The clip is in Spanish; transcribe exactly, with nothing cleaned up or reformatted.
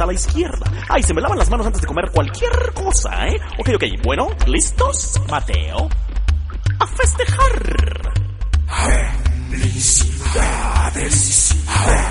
a la izquierda. Ay, se me lavan las manos antes de comer cualquier cosa, ¿eh? Ok, ok, bueno, ¿listos? Mateo, a festejar. Felicidades.